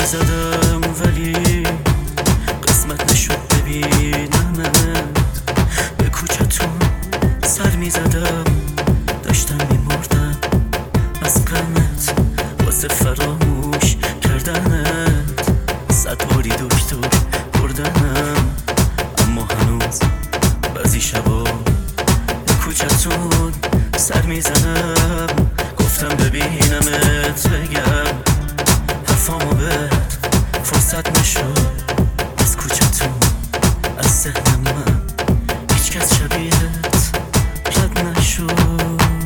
زدم ولی قسمت نشد ببینمت. به کوچتون سر میزدم، داشتم میمردم از غمت واسه فراموش کردنت. 100 باری دکتر بردنم، اما هنوز بعضی شبا به کوچتون سر میزنم. گفتم ببینمت بگم حرفامو بهت فرصت نشد. از کوچتون از ذهنم من هیچ کس شبیهت رد نشد.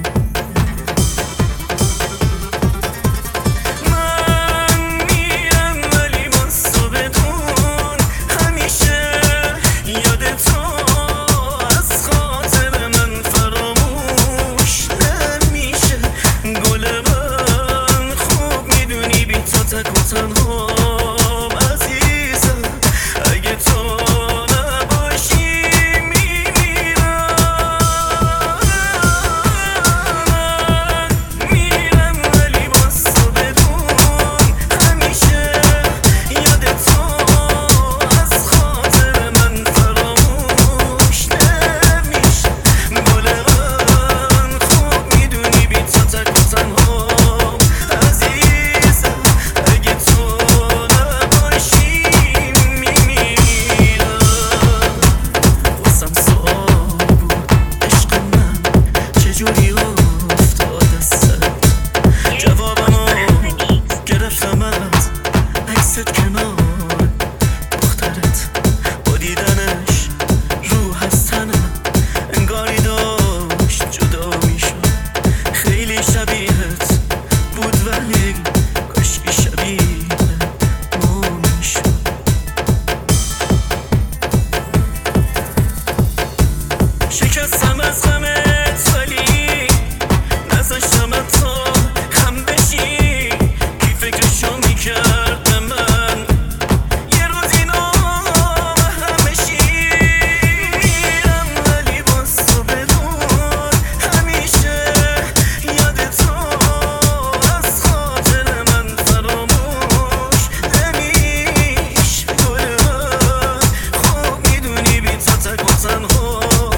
شکستم از غمت ولی نذاشتم حتی خم بشی. کی فکرشو میکرد به من یه روز اینا محرم بشی. میرم ولی باز تو بدون همیشه یاد تو از خاطر من فراموش نمیش. گل من خوب میدونی بی تو تک و تنها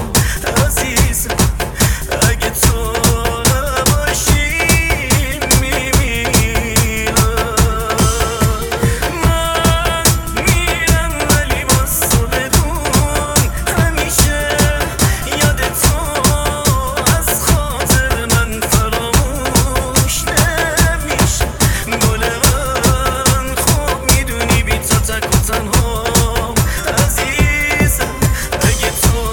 اگه تو نباشی میمیرم. من میرم ولی باز تو بدون همیشه یاد تو از خاطر من فراموش نمیشه. گل من خوب میدونی بی تو تک و تنها عزیزم. اگه تو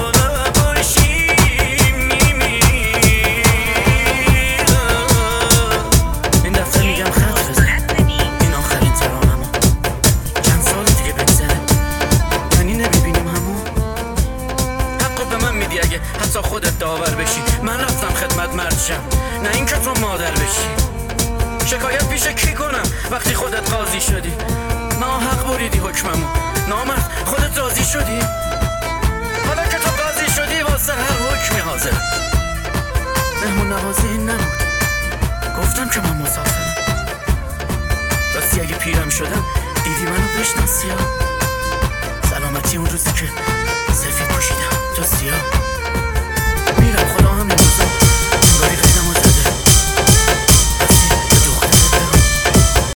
اگه حتی خودت داور بشی من رفتم خدمت مردشم، نه این که تو مادر بشی. شکایت پیش کی کنم وقتی خودت قاضی شدی؟ ناحق بریدی حکممو، نامرد خودت راضی شدی. حالا که تو قاضی شدی واسه هر حکمی حاضر. مهمون نوازی این نبود، گفتم که من مسافرم. راستی اگه پیرم شدم دیدی منو بشناسی. سلامتی اون روزی که سفید پوشیدم تو سیاه.